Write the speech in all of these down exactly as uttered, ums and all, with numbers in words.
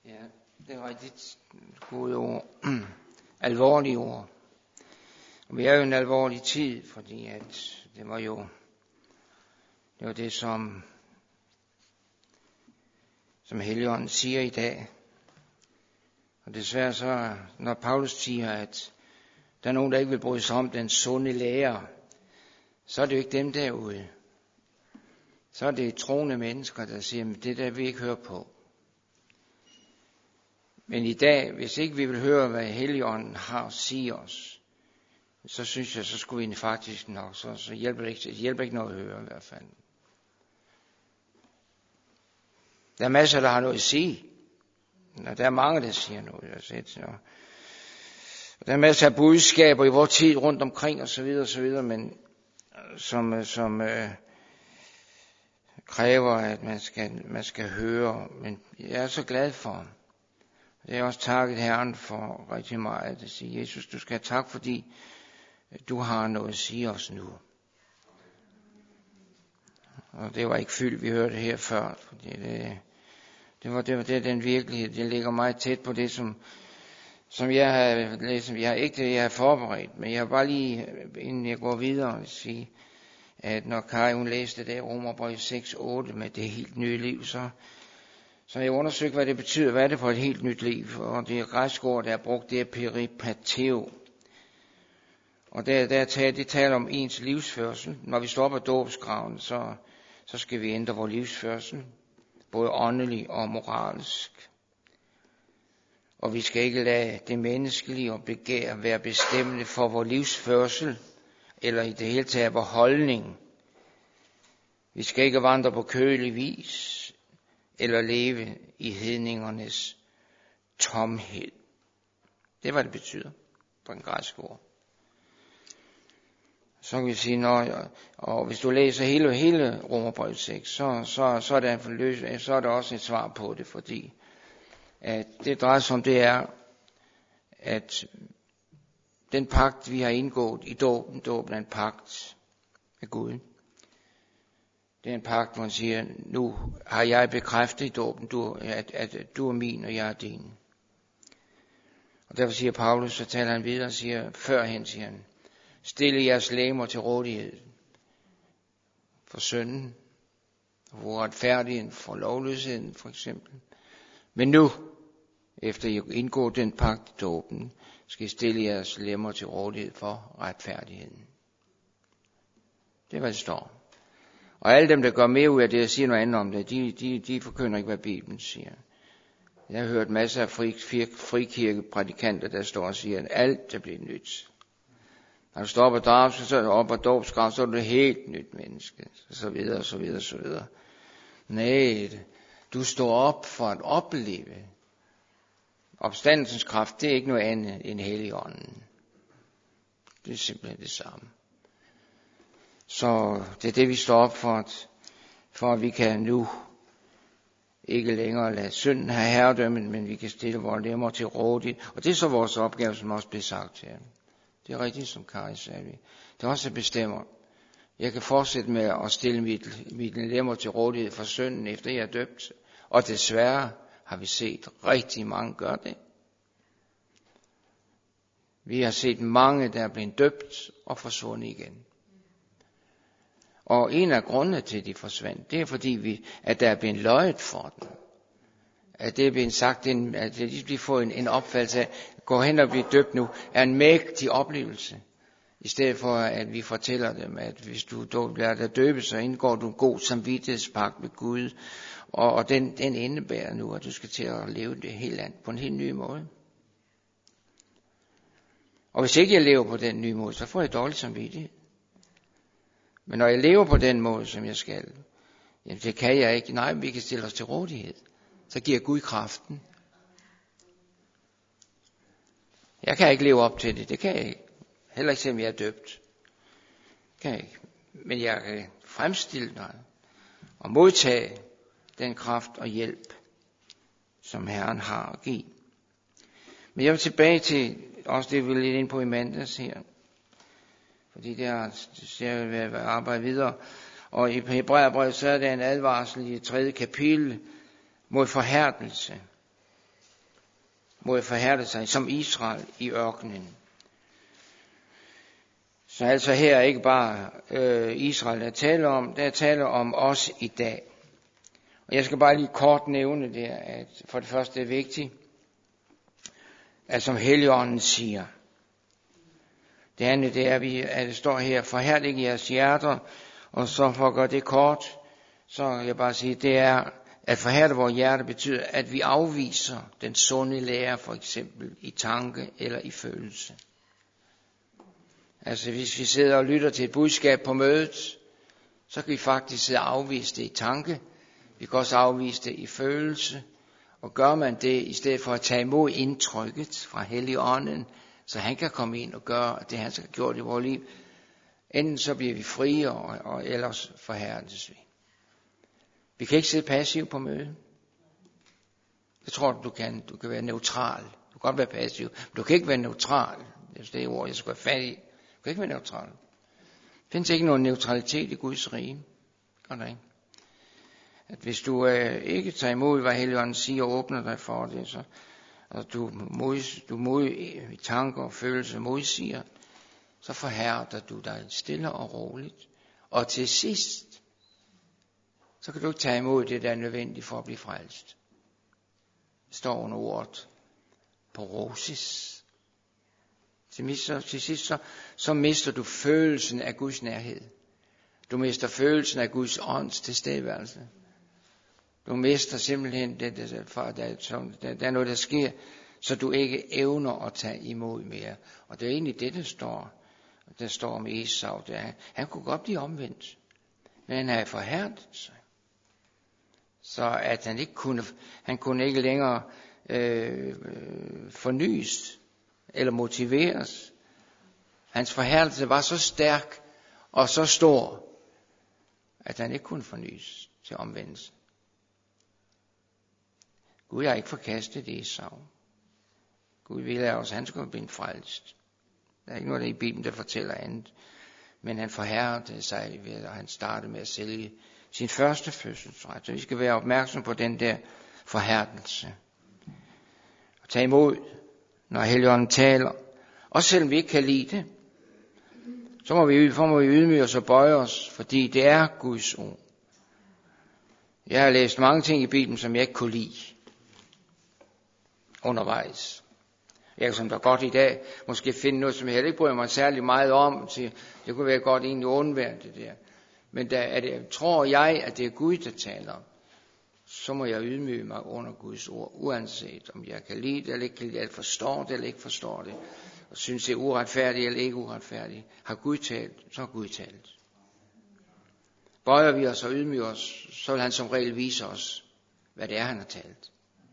Ja, det er rigtigt gode ord. Alvorlige ord. Og vi er jo en alvorlig tid, fordi at det var jo det, var det som, som Helligånden siger i dag. Og desværre så, når Paulus siger, at der er nogen, der ikke vil bryde sig om den sunde lære, så er det jo ikke dem derude. Så er det troende mennesker, der siger, at det der vil vi ikke høre på. Men i dag, hvis ikke vi vil høre, hvad Helligånden har at sige os, så synes jeg, så skulle vi faktisk nok, så, så hjælper det ikke, det hjælper ikke noget at høre i hvert fald. Der er masser, der har noget at sige. Og der er mange, der siger noget. Altså, og der er masser af budskaber i vores tid rundt omkring og så videre og så videre, men som, som øh, kræver, at man skal, man skal høre. Men jeg er så glad for. Jeg har også takket Herren for rigtig meget at sige, Jesus, du skal have tak, fordi du har noget at sige os nu. Og det var ikke fyldt, vi hørte her før, fordi det, det var det, var det den virkelighed, det ligger meget tæt på det, som, som jeg har læst. Jeg har ikke det, jeg har forberedt, men jeg har bare lige, inden jeg går videre, sige, at når Kari, hun læste det Romerbrev seks otte med det helt nye liv, så Så jeg undersøgte, hvad det betyder, hvad er det for et helt nyt liv. Og det græske ord, der er brugt, det er peripateo. Og der, der tager, det taler om ens livsførsel. Når vi står på dåbsgraven, så, så skal vi ændre vores livsførsel. Både åndelig og moralsk. Og vi skal ikke lade det menneskelige og begær være bestemmende for vores livsførsel. Eller i det hele taget vores holdning. Vi skal ikke vandre på kølig vis. Eller leve i hedningernes tomhed. Det er, hvad det betyder på en græsk ord. Så kan vi sige, når, og hvis du læser hele, hele Romerbrev seks, så, så, så, er der forløs, så er der også et svar på det, fordi at det drejer sig om, det er, at den pagt, vi har indgået i dåben, dåben er en pagt af Gud. Det er en pagt, hvor han siger, nu har jeg bekræftet i dåben, du, at, at du er min, og jeg er din. Og derfor siger Paulus, så taler han videre og siger, førhen siger han, stille jeres legemer til rådighed for synden, for retfærdigheden, for lovløsheden for eksempel. Men nu, efter I har indgået den pagt i dåben, skal I stille jeres lemmer til rådighed for retfærdigheden. Det er, hvad det står. Og alle dem, der går med ud af det og siger noget andet om det, de, de, de forkynder ikke, hvad Bibelen siger. Jeg har hørt masser af fri, fri, frikirkeprædikanter, der står og siger, at alt er blevet nyt. Når du står på drabs, så er du oppe på dåbsgrav, så er du et helt nyt menneske. Så videre, så videre, så videre. Nej, du står op for at opleve. Opstandelsens kraft, det er ikke noget andet end Helligånden. Det er simpelthen det samme. Så det er det, vi står op for, at, for at vi kan nu ikke længere lade synden have herredømmen, men vi kan stille vores lemmer til rådighed. Og det er så vores opgave, som også blev sagt her. Det er rigtigt, som Kari sagde. Det er også at bestemme. Jeg kan fortsætte med at stille mit, mit lemmer til rådighed for synden, efter jeg er døbt. Og desværre har vi set rigtig mange gøre det. Vi har set mange, der er blevet døbt og forsvundet igen. Og en af grundene til, at de forsvandt, det er fordi, vi, at der er blevet løjet for dem. At det er blevet sagt, at de får en, en opfattelse af, at gå hen og blive døbt nu, er en mægtig oplevelse. I stedet for, at vi fortæller dem, at hvis du bliver der døbe, så indgår du en god samvittighedspagt med Gud. Og, og den, den indebærer nu, at du skal til at leve det helt andet, på en helt ny måde. Og hvis ikke jeg lever på den nye måde, så får jeg dårlig samvittighed. Men når jeg lever på den måde, som jeg skal, jamen det kan jeg ikke. Nej, vi kan stille os til rådighed. Så giver Gud kraften. Jeg kan ikke leve op til det. Det kan jeg ikke. Heller ikke selvom jeg er døbt. Det kan jeg ikke. Men jeg kan fremstille mig og modtage den kraft og hjælp, som Herren har at give. Men jeg vil tilbage til også det, vi er lidt inde på i mandags her. Fordi det er, jeg vil arbejde videre. Og i Hebræerbrevet, så er der en advarsel i det tredje kapitel mod forhærdelse. mod at forhærde sig som Israel i ørkenen. Så altså her er ikke bare øh, Israel, der taler om, der taler om os i dag. Og jeg skal bare lige kort nævne det, at for det første er det vigtigt, at som Helligånden siger. Det andet det er, at det står her, forhærdig jeres hjerter, og så for at gøre det kort, så vil jeg bare sige, det er, at forhærde vores hjerte betyder, at vi afviser den sunde lære, for eksempel i tanke eller i følelse. Altså hvis vi sidder og lytter til et budskab på mødet, så kan vi faktisk sidde og afvise det i tanke. Vi kan også afvise det i følelse. Og gør man det, i stedet for at tage imod indtrykket fra Helligånden, så han kan komme ind og gøre det, han skal have gjort i vores liv, enten så bliver vi frie, og, og ellers forhærdes vi. Vi kan ikke sidde passivt på mødet. Det tror du, du kan. Du kan være neutral. Du kan godt være passiv, men du kan ikke være neutral. Det er det ord, jeg skal være fat i. Du kan ikke være neutral. Der findes ikke nogen neutralitet i Guds rige. Gør der ikke? At hvis du øh, ikke tager imod, hvad Helligånden siger, og åbner dig for det, så, og du, mod, du mod, i tanker og følelser modsiger, så forhærder du dig stille og roligt. Og til sidst, så kan du ikke tage imod det, der er nødvendigt for at blive frelst. Det står under ordet porosis. Til, så, til sidst så, så mister du følelsen af Guds nærhed. Du mister følelsen af Guds ånds tilstedeværelse. Du mister simpelthen det, det, for, der, der, der er noget, der sker, så du ikke evner at tage imod mere. Og det er egentlig det, der står, der står om Esau. Der. Han kunne godt blive omvendt, men han havde forhærdet sig. Så at han ikke kunne, han kunne ikke længere øh, fornyes eller motiveres. Hans forhærdelse var så stærk og så stor, at han ikke kunne fornyes til omvendelse. Gud har ikke forkastet Esau. Gud ville også, at han skulle blive frelst. Der er ikke noget der i Bibelen, der fortæller andet. Men han forhærdede sig ved, og han startede med at sælge sin første fødselsret. Så vi skal være opmærksom på den der forhærdelse. Og tage imod, når Helligånden taler. Også selvom vi ikke kan lide det, så må vi, så må vi ydmyge os og bøje os, fordi det er Guds ord. Jeg har læst mange ting i Bibelen, som jeg ikke kunne lide undervejs. Jeg kan som der godt i dag måske finde noget, som jeg heller ikke bryder mig særlig meget om. Til, det kunne være godt egentlig undvære det der. Men der er det, tror jeg, at det er Gud, der taler, så må jeg ydmyge mig under Guds ord, uanset om jeg kan lide det eller ikke kan lide det, eller forstår det eller ikke forstår det, og synes det er uretfærdigt eller ikke uretfærdigt. Har Gud talt, så har Gud talt. Bøjer vi os og ydmyger os, så vil han som regel vise os, hvad det er, han har talt.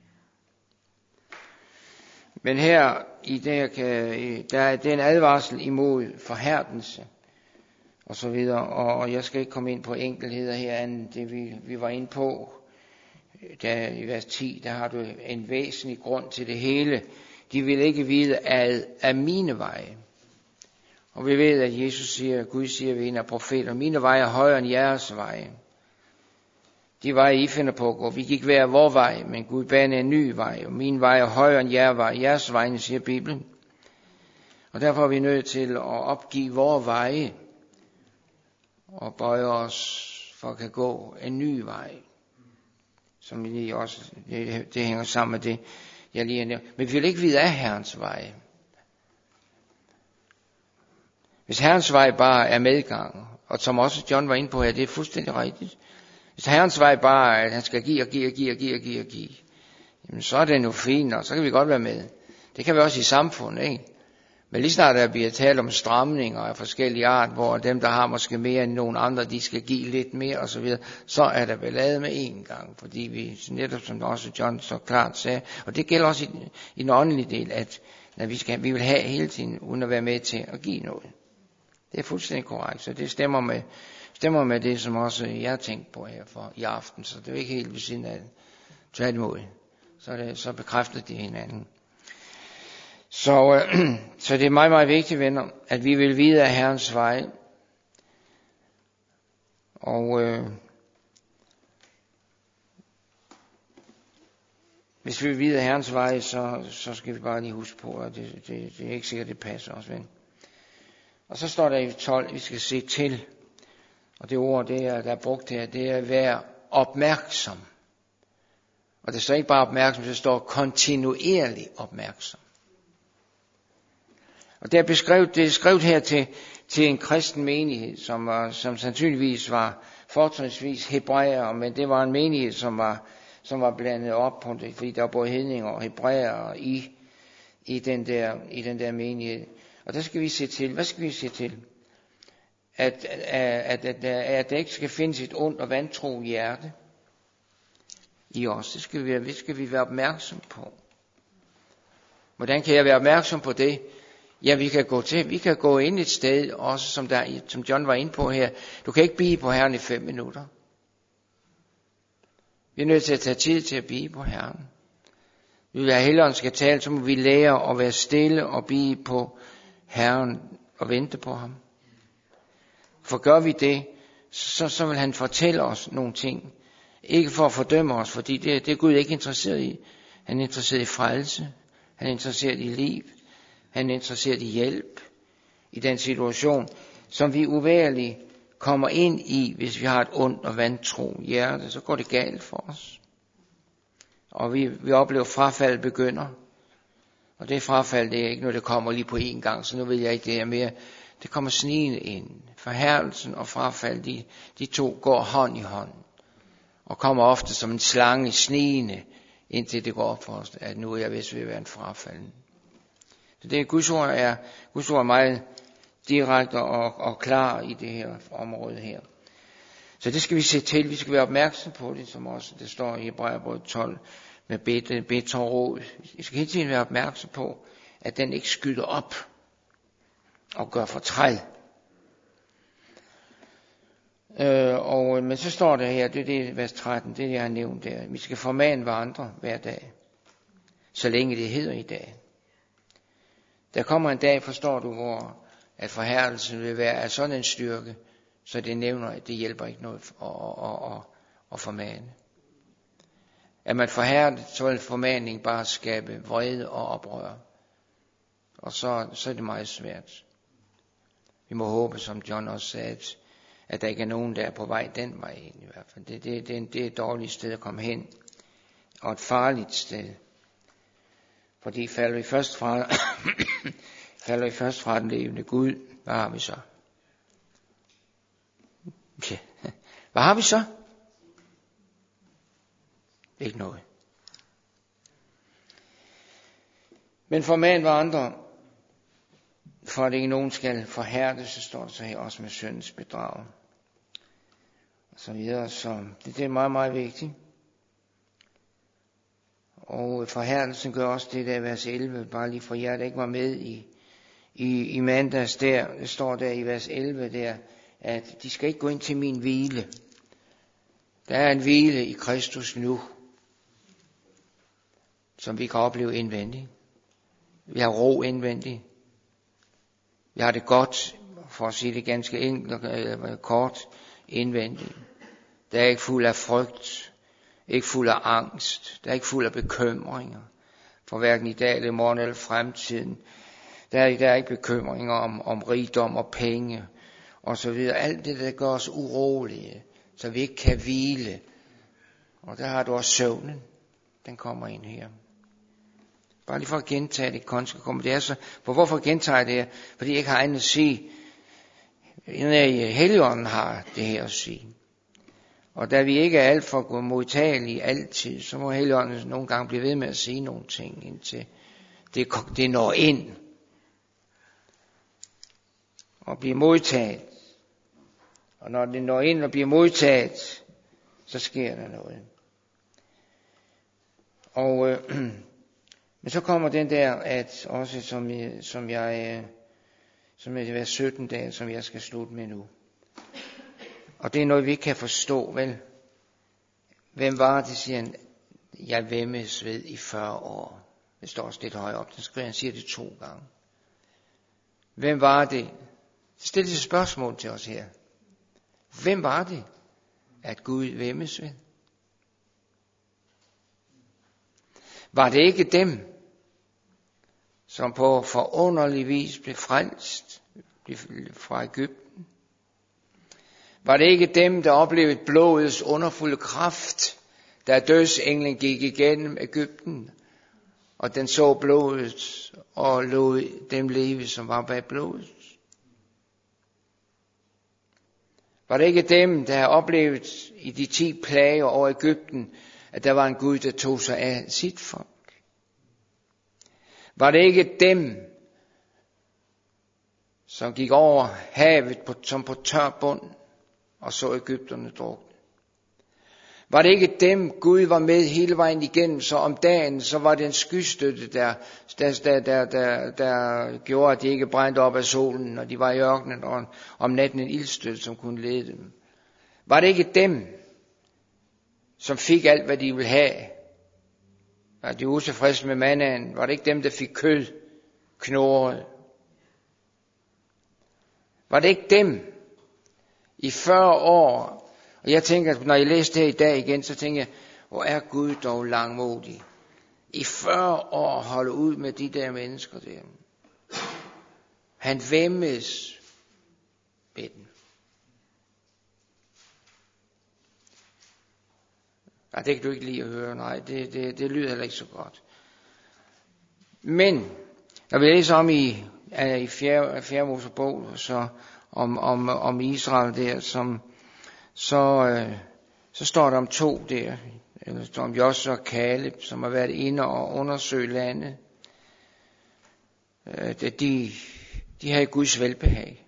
Men her i det, kan, der er det en advarsel imod forhærdelse og så videre, og jeg skal ikke komme ind på enkeltheder her, end det vi, vi var inde på. Der i vers ti, der har du en væsentlig grund til det hele. De vil ikke vide af, af mine veje. Og vi ved, at Jesus siger, Gud siger ved en af profeter, mine veje er højere end jeres veje. De veje, I finder på at gå, vi gik hver vor vej, men Gud baner en ny vej, og min vej er højere end jeres vej. Jeres veje, siger Bibelen. Og derfor er vi nødt til at opgive vores veje, og bøje os for at kan gå en ny vej. Som lige også, det, det hænger sammen med det, jeg lige har nævnt. Men vi vil ikke vide af Herrens vej. Hvis Herrens vej bare er medgang, og som også John var inde på her, det er fuldstændig rigtigt. Hvis Herrens vej bare er, at han skal give og give og give og give og give og give, jamen så er det nu fint, og så kan vi godt være med. Det kan vi også i samfundet, ikke? Men lige snart der bliver talt om stramninger af forskellige art, hvor dem, der har måske mere end nogen andre, de skal give lidt mere og så videre, så er der ballade med én gang. Fordi vi, netop som også John så klart sagde, og det gælder også i, i den åndelige del, at når vi, skal, vi vil have hele tiden, uden at være med til at give noget. Det er fuldstændig korrekt, så det stemmer med, stemmer med det, som også jeg har tænkt på her for i aften, så det er jo ikke helt ved siden af tværtimod. Så, det, så bekræfter det hinanden. Så, øh, så det er meget, meget vigtigt, venner, at vi vil vide af Herrens vej. Og øh, Hvis vi vil vide Herrens vej, så, så skal vi bare lige huske på, at det, det, det er ikke sikkert, det passer os, ven. Og så står der i tolv, vi skal se til. Og det ord, det er, der er brugt her, det er at være opmærksom. Og det står ikke bare opmærksom, det står kontinuerlig opmærksom. Og det er beskrevet, det er skrevet her til, til en kristen menighed, som, var, som sandsynligvis var fortrinsvis hebræer, men det var en menighed, som var, som var blandet op på det, fordi der var både hedninger og hebræer i, i, den der, i den der menighed. Og der skal vi se til, hvad skal vi se til? At, at, at, at, at der ikke skal findes et ondt og vantro hjerte i os. Det skal vi, det skal vi være opmærksom på. Hvordan kan jeg være opmærksom på det? Ja, vi kan gå til, vi kan gå ind et sted, også som, der, som John var inde på her. Du kan ikke blive på Herren i fem minutter. Vi er nødt til at tage tid til at blive på Herren. Vi vil have Helligånden skal tale, så må vi lære at være stille og blive på Herren og vente på ham. For gør vi det, så, så vil han fortælle os nogle ting. Ikke for at fordømme os, fordi det, det er Gud ikke interesseret i. Han er interesseret i frelse. Han er interesseret i liv. Han er interesseret i hjælp i den situation, som vi uværligt kommer ind i, hvis vi har et ondt og vantro hjerte. Så går det galt for os. Og vi, vi oplever, at frafald begynder. Og det frafald, det er ikke noget, der kommer lige på én gang, så nu vil jeg ikke det her mere. Det kommer snigende ind. Forhærdelsen og frafald, de, de to går hånd i hånd. Og kommer ofte som en slange snigende, indtil det går op for os, at nu er jeg vist ved at være en frafalden. Så det Guds ord er, Guds ord er meget direkte og, og klar i det her område her. Så det skal vi se til, vi skal være opmærksom på det, som også det står i Hebræerbrevet tolv med bedt, bedt og råd. Vi skal hele tiden være opmærksom på, at den ikke skyder op og gør fortræd. Øh, og, men så står der her, det er det vers tretten, det er det, jeg har nævnt der. Vi skal formane hverandre hver dag, så længe det hedder i dag. Der kommer en dag, forstår du, hvor at forhærdelsen vil være af sådan en styrke, så det nævner, at det hjælper ikke noget at, at, at, at formane. Er man forhærdet, så vil formaning bare skabe vrede og oprør. Og så, så er det meget svært. Vi må håbe, som John også sagde, at der ikke er nogen, der er på vej den vej ind i hvert fald. Det, det, det, det er et dårligt sted at komme hen, og et farligt sted. Fordi falder vi først fra, falder vi først fra den levende Gud, hvad har vi så? Okay. Hvad har vi så? Ikke noget. Men forman hverandre, for at ikke nogen skal forhærde, så står det så her også med syndens bedrag. Og så videre, så det, det er meget, meget vigtigt. Og forhærdelsen gør også det der vers elleve, bare lige for jer, der ikke var med i, i, i mandags der, det står der i vers elleve der, at de skal ikke gå ind til min hvile. Der er en hvile i Kristus nu, som vi kan opleve indvendigt. Vi har ro indvendigt. Vi har det godt, for at sige det ganske enkelt og kort, indvendigt. Der er ikke fuld af frygt, ikke fuld af angst, der er ikke fuld af bekymringer, for hverken i dag eller i morgen eller fremtiden. Der er, der er ikke bekymringer om, om rigdom og penge og så videre. Alt det, der gør os urolige, så vi ikke kan hvile. Og der har du også søvnen, den kommer ind her. Bare lige for at gentage det, kun skal komme. Det er så, for hvorfor gentager jeg det her? Fordi jeg ikke har andet at sige. Helligånden har det her at sige. Og da vi ikke er alt for modtagelige altid, så må Helligånden nogle gange blive ved med at sige nogle ting, indtil det, det når ind. Og bliver modtaget. Og når det når ind og bliver modtaget, så sker der noget. Og øh, men så kommer den der, at også som jeg, som jeg, som jeg vers sytten dage, som jeg skal slutte med nu. Og det er noget, vi ikke kan forstå, vel? Hvem var det, siger han, jeg væmmes ved i fyrre år. Det står også lidt højere op, den skriver, han siger det to gange. Hvem var det? Stil et spørgsmål til os her. Hvem var det, at Gud væmmes ved? Var det ikke dem, som på forunderlig vis blev frelst fra Egypten? Var det ikke dem, der oplevede blodets underfulde kraft, da dødsenglen gik igennem Egypten, og den så blodet og lod dem leve, som var bag blodet? Var det ikke dem, der havde oplevet i de ti plager over Egypten, at der var en Gud, der tog sig af sit folk? Var det ikke dem, som gik over havet på, som på tør bund og så Egypterne drukne? Var det ikke dem, Gud var med hele vejen igennem, så om dagen, så var det en skystøtte, der, der, der, der, der, der gjorde, at de ikke brændte op af solen, når de var i ørkenen, og om natten en ildstøtte, som kunne lede dem? Var det ikke dem, som fik alt, hvad de ville have? Var de utilfredse med mannaen? Var det ikke dem, der fik kød, knurret? Var det ikke dem i fyrre år? Og jeg tænker, når jeg læste det i dag igen, så tænker jeg, hvor er Gud dog langmodig. I fyrre år holde ud med de der mennesker der. Han væmmes med dem. Nej, det kan du ikke lide at høre. Nej, det, det, det lyder heller ikke så godt. Men, når vi læser om i, i fjerde, fjerde Mosebog, så om, om, om Israel der, som, så, øh, så står der om to der. Der står om Josua og Kaleb, som har været inde og undersøgt landet. Øh, de, de havde Guds velbehag.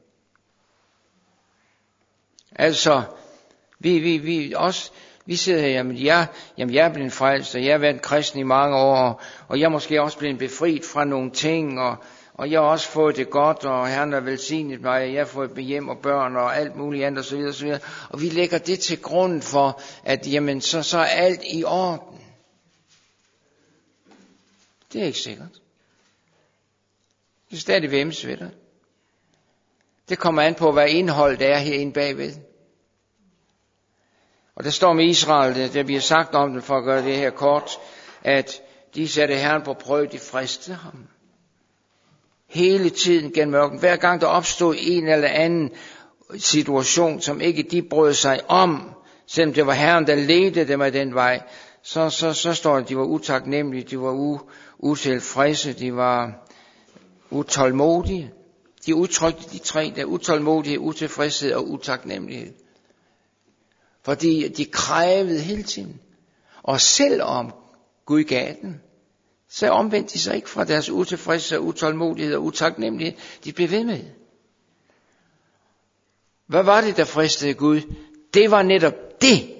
Altså, vi, vi, vi også... Vi sidder her, jamen jeg, jamen jeg er blevet frelst, og jeg har været kristen i mange år, og jeg er måske også blevet befriet fra nogle ting, og, og jeg har også fået det godt, og Herren har velsignet mig, og jeg har fået hjem og børn, og alt muligt andet, osv. osv. Og vi lægger det til grund for, at jamen, så, så er alt i orden. Det er ikke sikkert. Det er stadig væmmes ved det. Det kommer an på, hvad indhold der er herinde bagved. Og der står med Israel, det, der bliver sagt om det, for at gøre det her kort, at de satte Herren på prøve, de fristede ham. Hele tiden gennem ørkenen. Hver gang der opstod en eller anden situation, som ikke de brød sig om, selvom det var Herren, der ledte dem af den vej, så, så, så står det, at de var utaknemmelige, de var u, utilfredse, de var utålmodige. De udtrykte de tre der: utålmodighed, utilfredshed og utaknemmelighed. Fordi de krævede hele tiden. Og selvom Gud gav dem, så omvendte de sig ikke fra deres utilfredshed, utålmodighed og utaknemmelighed. De blev ved med. Hvad var det, der fristede Gud? Det var netop det,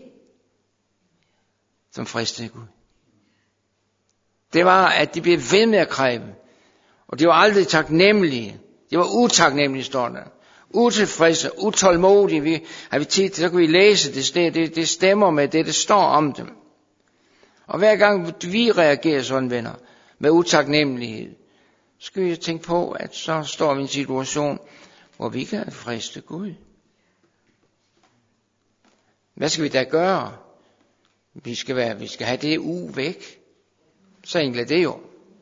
som fristede Gud. Det var, at de blev ved med at kræve. Og de var aldrig taknemmelige. De var utaknemmelige, står der. Utilfredse, utålmodige. Vi, har vi tid til, så kan vi læse det, det. Det stemmer med det, der står om dem. Og hver gang vi reagerer sådan, venner, med utaknemmelighed, så skal vi tænke på, at så står vi i en situation, hvor vi kan friste Gud. Hvad skal vi da gøre? Vi skal, være, vi skal have det u væk. Så enkelt er det jo.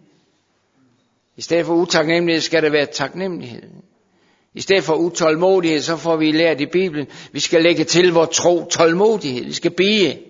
I stedet for utaknemmelighed skal der være taknemmelighed. I stedet for utålmodighed, så får vi lært i Bibelen, vi skal lægge til vor tro tålmodighed. Vi skal bede.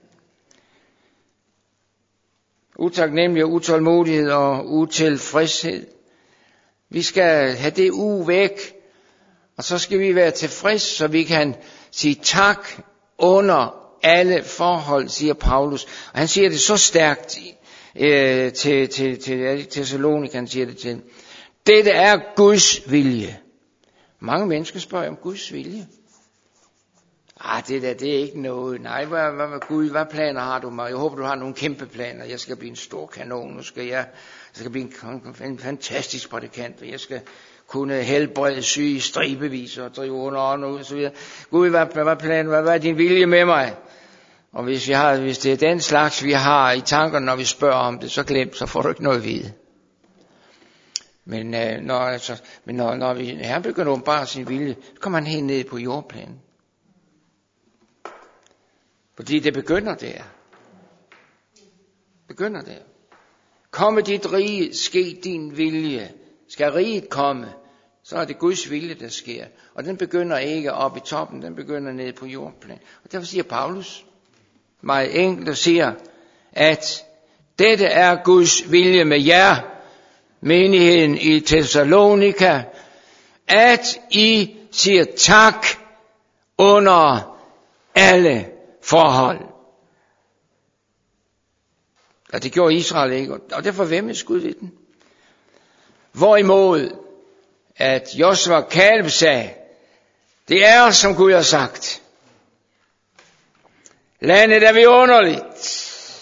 Utaknemmelighed, utålmodighed og utilfredshed. Vi skal have det u væk, og så skal vi være tilfreds, så vi kan sige tak under alle forhold, siger Paulus. Og han siger det så stærkt øh, til, til, til Thessalonika, han siger det til. Dette er Guds vilje. Mange mennesker spørger om Guds vilje. Ah, det der, det er ikke noget. Nej, hvad, hvad, hvad, Gud, hvad planer har du mig? Jeg håber, du har nogle kæmpe planer. Jeg skal blive en stor kanon. Nu skal jeg, jeg skal blive en, en fantastisk prædikant. Jeg skal kunne helbrede syge stribevis og drive under ånden ud og så videre. Gud, hvad, hvad, planer, hvad, hvad er din vilje med mig? Og hvis, vi har, hvis det er den slags, vi har i tankerne, når vi spørger om det, så glem, så får du ikke noget at vide. Men, øh, når, altså, men når, når vi her begynder at åbenbare sin vilje, så kommer han helt ned på jordplanen. Fordi det begynder der. Begynder der. komme dit rige, ske din vilje. Skal riget komme, så er det Guds vilje, der sker. Og den begynder ikke oppe i toppen, den begynder nede på jordplan. Og derfor siger Paulus meget enkelt og siger, at dette er Guds vilje med jer, menigheden i Thessalonika, at I siger tak under alle forhold. Og det gjorde Israel ikke, og derfor væmmes Gud i den. Hvorimod, at Josua og Kaleb sagde, det er som Gud har sagt. Landet er vidunderligt.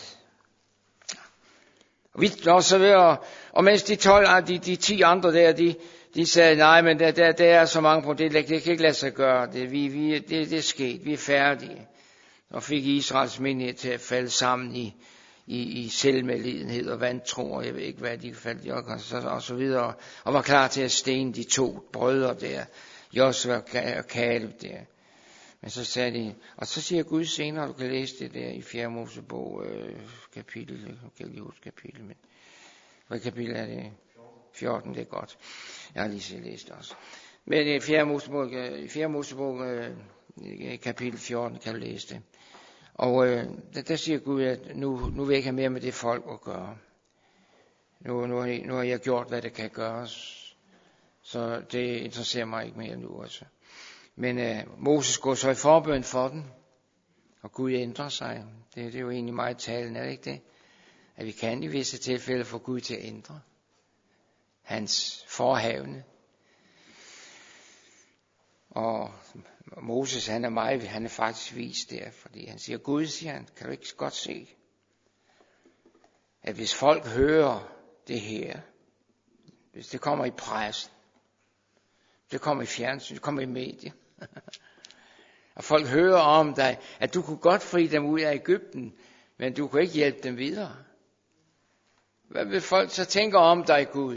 Og vi også ved at, og mens de tolv, de, de ti andre der, de, de sagde, nej, men der, der, der er så mange på det, det kan ikke lade sig gøre. Det, vi, vi, det, det er sket, vi er færdige. Og fik Israels menighed til at falde sammen i, i, i selvmedlidenhed og vantro, og jeg ved ikke, hvad de faldt i, og, og så videre. Og var klar til at stene de to brødre der, Josua og Kaleb der. Men så sagde de, og så siger Gud senere, du kan læse det der i fjerde Mosebog, øh, kapitel, jeg kan ikke huske kapitel, men hvad kapitel er det? fjorten, det er godt. Jeg har lige set læst også. Men i fjerde Mosebog, i fjerde Mosebog øh, kapitel fjorten, kan du læse det. Og øh, der, der siger Gud, at nu, nu vil jeg ikke have mere med det folk at gøre. Nu, nu, har, nu har jeg gjort, hvad det kan gøres. Så det interesserer mig ikke mere nu. Altså. Men øh, Moses går så i forbøn for den, og Gud ændrer sig. Det, det er jo egentlig meget talen, er det ikke det? At vi kan i visse tilfælde få Gud til at ændre hans forhavne. Og Moses, han er meget, han er faktisk vist der, fordi han siger, Gud, siger han, kan du ikke godt se, at hvis folk hører det her, hvis det kommer i pressen, det kommer i fjernsyn, det kommer i medier, og folk hører om dig, at du kunne godt fri dem ud af Egypten, men du kunne ikke hjælpe dem videre. Hvad vil folk så tænke om dig, Gud?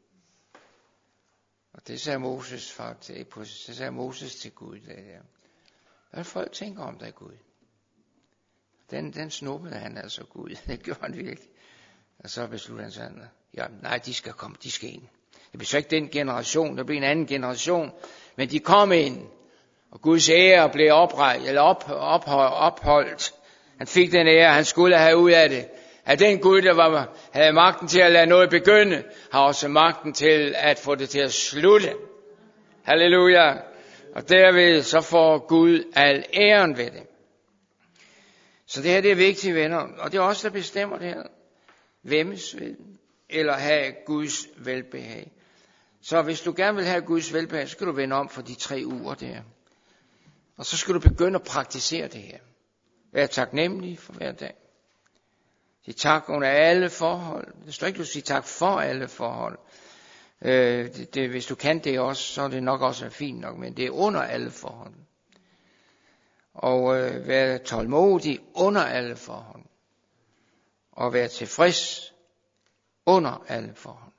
Og det sagde Moses faktisk, det sagde Moses til Gud. Det der. Hvad vil folk tænke om dig, Gud? Den, den snuppede han altså, Gud. Det gjorde han virkelig. Og så besluttede han sig, ja, nej, de skal komme, de skal ind. Det blev så ikke den generation, der blev en anden generation, men de kom ind, og Guds ære blev oprejst, eller op, op, opholdt. Han fik den ære, han skulle have ud af det. At den Gud, der var, havde magten til at lade noget begynde, har også magten til at få det til at slutte. Halleluja. Og derved så får Gud al æren ved det. Så det her, det er vigtigt, venner. Og det er også der bestemmer det her. Hvemmes vil, eller have Guds velbehag. Så hvis du gerne vil have Guds velbehag, så skal du vende om for de tre uger der. Og så skal du begynde at praktisere det her. Vær taknemmelig for hver dag. Sig tak under alle forhold. Det står ikke, du siger tak for alle forhold. Øh, det, det, hvis du kan det også, så er det nok også fint nok, men det er under alle forhold. Og øh, være tålmodig under alle forhold. Og være tilfreds under alle forhold.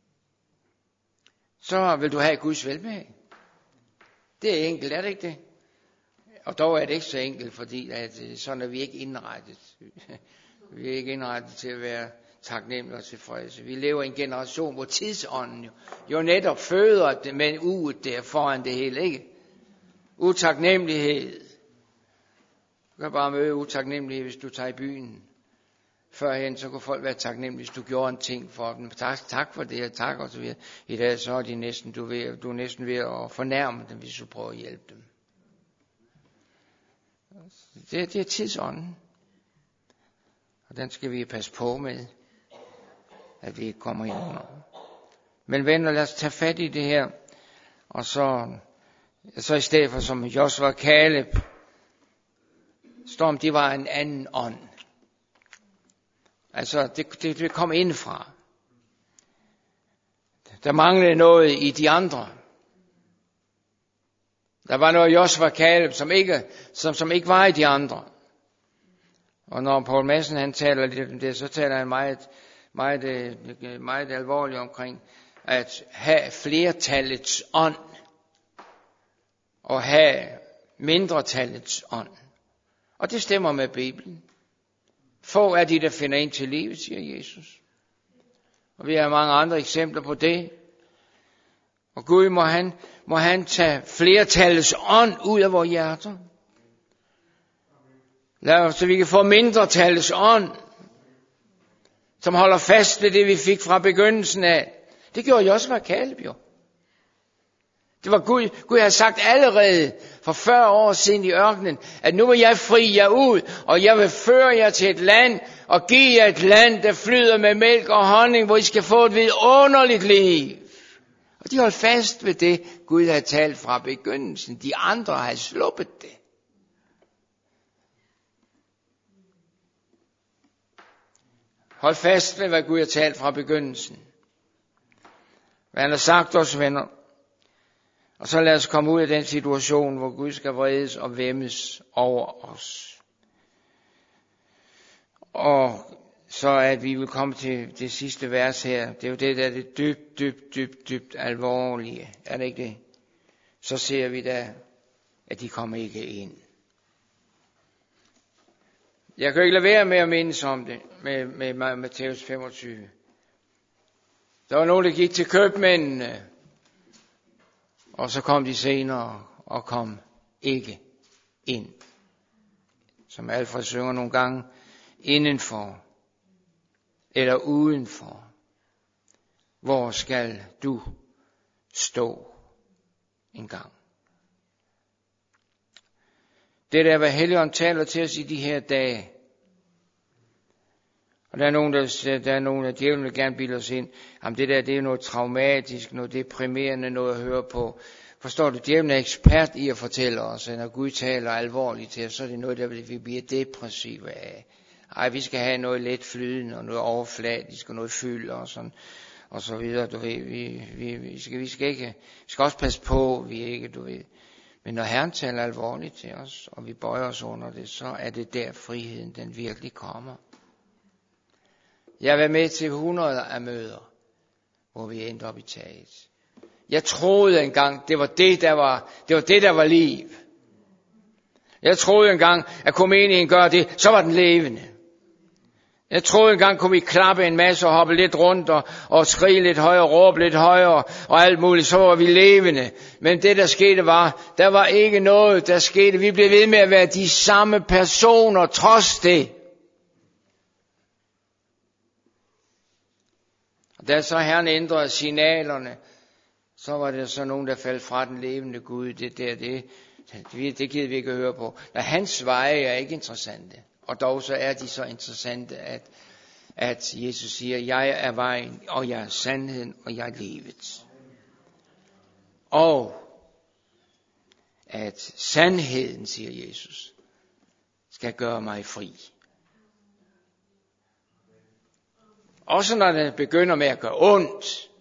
Så vil du have Guds velbehag. Det er enkelt, er det ikke det? Og dog er det ikke så enkelt, fordi at, sådan er vi ikke indrettet. Vi er ikke indrettet til at være taknemmelige og tilfredse. Vi lever i en generation, hvor tidsånden jo, jo netop føder det med uget der foran det hele, ikke? Utaknemmelighed. Du kan bare møde utaknemmelighed, hvis du tager i byen. Førhen, så kunne folk være taknemmelige, hvis du gjorde en ting for dem. Tak, tak for det, og tak og så videre. I dag, så er de næsten, du, ved, du er næsten ved at fornærme dem, hvis du prøver at hjælpe dem. Det, det er tidsånden. Og den skal vi passe på med, at vi ikke kommer ind under. Men venner, lad os tage fat i det her. Og så, så i stedet for som Josua og Kaleb, står om, de var en anden ånd. Altså, det, det, det kom indefra. Der manglede noget i de andre. Der var noget i Josua og Kaleb, som ikke, som, som ikke var i de andre. Og når Poul Madsen han taler lidt om det, så taler han meget, meget, meget alvorligt omkring at have flertallets ånd og have mindretallets ånd. Og det stemmer med Bibelen. Få er de, der finder ind til livet, siger Jesus. Og vi har mange andre eksempler på det. Og Gud, må han, må han tage flertallets ånd ud af vores hjerter. Lad os, så vi kan få mindretallets ånd, som holder fast ved det, vi fik fra begyndelsen af. Det gjorde jeg også med Kaleb, jo. Det var Gud. Gud havde sagt allerede for fyrre år siden i ørkenen, at nu vil jeg fri jer ud, og jeg vil føre jer til et land, og give jer et land, der flyder med mælk og honning, hvor I skal få et vidunderligt liv. Og de holdt fast ved det, Gud havde talt fra begyndelsen. De andre havde sluppet det. Hold fast ved, hvad Gud har talt fra begyndelsen. Hvad han har sagt os, venner. Og så lad os komme ud af den situation, hvor Gud skal vredes og væmmes over os. Og så at vi vil komme til det sidste vers her. Det er jo det, der er det dybt, dybt, dybt, dybt alvorlige. Er det ikke det? Så ser vi da, at de kommer ikke ind. Jeg kan ikke lade være med at mindes om det med, med, med Matthæus femogtyve. Der var nogen, der gik til købmændene. Og så kom de senere og kom ikke ind. Som Alfred synger nogle gange, indenfor eller udenfor. Hvor skal du stå en gang? Det der, hvad Helligånden taler til os i de her dage. Og der er nogen, der, der er nogen, der djævlen vil gerne bilde os ind. Jamen det der, det er noget traumatisk, noget deprimerende, noget at høre på. Forstår du, djævlen er ekspert i at fortælle os, at når Gud taler alvorligt til os, så er det noget, der vi bliver depressive af. Ej, vi skal have noget let flydende, og noget overfladisk, og noget fyld, og sådan, og så videre, du ved. Vi, vi, vi, skal, vi skal ikke, vi skal også passe på, vi ikke, du ved. Men når Herren taler alvorligt til os, og vi bøjer os under det, så er det der friheden, den virkelig kommer. Jeg har været med til hundreder af møder, hvor vi endte op i taget. Jeg troede engang, det var det, der var, det var det, der var liv. Jeg troede engang, at kunne menigheden gøre det, så var den levende. Jeg troede engang, kunne vi klappe en masse og hoppe lidt rundt og, og skrige lidt højere, råbe lidt højere og alt muligt, så var vi levende. Men det, der skete, var, der var ikke noget, der skete. Vi blev ved med at være de samme personer, trods det. Og da så Herren ændrede signalerne, så var det så nogen, der faldt fra den levende Gud. Det der, det, det, det gider vi ikke at høre på. Da hans veje er ikke interessante. Og dog så er de så interessante, at, at Jesus siger, jeg er vejen, og jeg er sandheden, og jeg er livet. Og at sandheden, siger Jesus, skal gøre mig fri. Også når den begynder med at gøre ondt.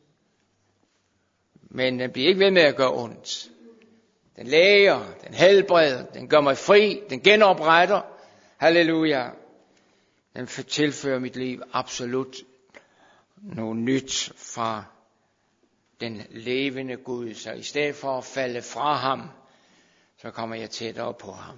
Men den bliver ikke ved med at gøre ondt. Den læger, den helbreder, den gør mig fri, den genopretter. Halleluja. Den tilfører mit liv absolut noget nyt fra den levende Gud. Så i stedet for at falde fra ham, så kommer jeg tættere på ham.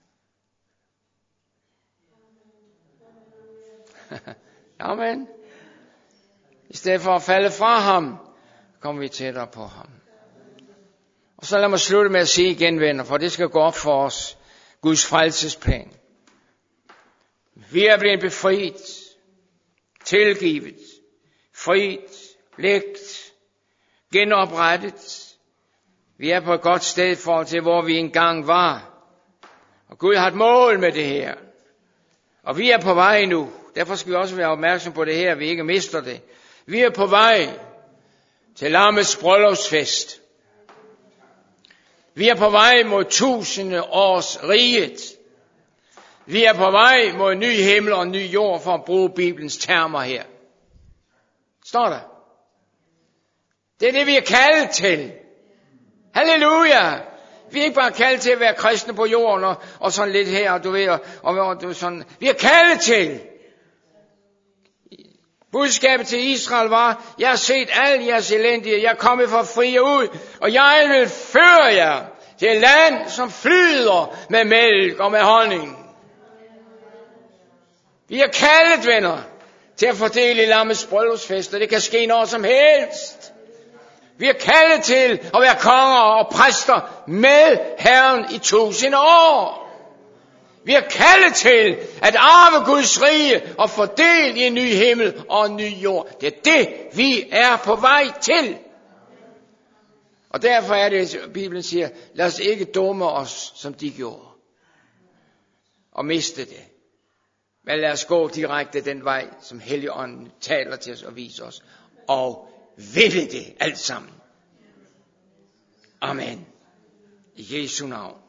Amen. I stedet for at falde fra ham, kommer vi tættere på ham. Og så lad mig slutte med at sige igen, venner, for det skal gå op for os. Guds frelsesplan. Vi er blevet befriet, tilgivet, frit, lægt, genoprettet. Vi er på et godt sted for til, hvor vi engang var. Og Gud har et mål med det her. Og vi er på vej nu. Derfor skal vi også være opmærksom på det her, at vi ikke mister det. Vi er på vej til lammets bryllupsfest. Vi er på vej mod tusinde års riget. Vi er på vej mod en ny himmel og en ny jord, for at bruge Bibelens termer her. Står der? Det er det, vi er kaldet til. Halleluja! Vi er ikke bare kaldet til at være kristne på jorden, og, og sådan lidt her, du ved, og, og, og sådan. Vi er kaldet til. Budskabet til Israel var, jeg har set alle jeres elendige, jeg er kommet for at fri jer ud, og jeg vil føre jer til et land, som flyder med mælk og med honning. Vi er kaldet, venner, til at fordele i lammets bryllupsfest, og det kan ske når som helst. Vi er kaldet til at være konger og præster med Herren i tusind år. Vi er kaldet til at arve Guds rige og fordele i en ny himmel og en ny jord. Det er det, vi er på vej til. Og derfor er det, Bibelen siger, lad os ikke dumme os, som de gjorde, og miste det. Men lad os gå direkte den vej, som Helligånden taler til os og viser os, og ville det alt sammen. Amen. I Jesu navn.